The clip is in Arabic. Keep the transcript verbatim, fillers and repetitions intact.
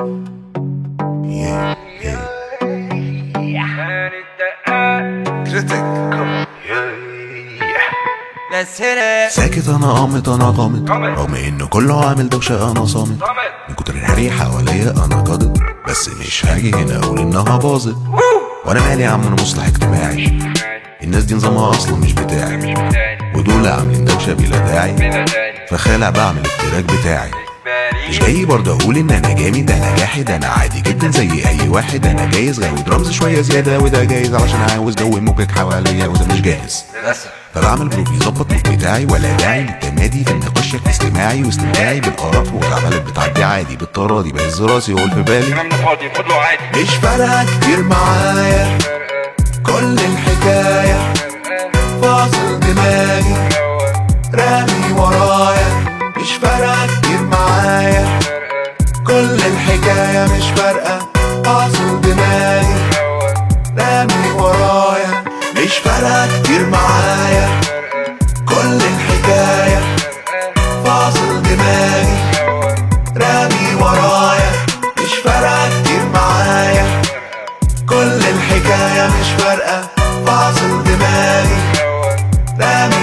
Yeah, yeah. Critic. Let's hit it. ساكت انا قامت انا غامض، رغم انه كله عامل دوشه انا صامت. من كتر الهري حواليا انا قاضد، بس مش هاجي هنا اقول انها باظت. وانا مالي يا عم، انا مصلح اجتماعي. الناس دي نظامها اصلا مش بتاعي، ودول عاملين دوشه بلا داعي، فخالع بعمل التراك بتاعي. مش جاي برضه اقول ان انا جامد، انا جاحد، انا عادي جدا زي اي واحد. انا جايز غاوي درامز شويه زياده، وده جايز علشان عاوز جو موجك حواليا، وده مش جاهز. فبعمل بروف يظبط المود بتاعي، ولا داعي للتمادي في نقاشك الاستماعي واستمتاعي بالاراء والعملات بتعدي عادي بالطرادي. بهز راسي واقول في بالي مش فارقه كتير معايا كل الحكايه، فاصل دماغي رامي ورايا. مش فارقه كتير معايا كل الحكايه، مش فارقه فاصل دماغي رامي ورايا. مش فارقه كتير معايا كل الحكايه، فاصل دماغي رامي ورايا. مش فارقه كتير معايا كل الحكايه، مش فارقه فاصل دماغي رامي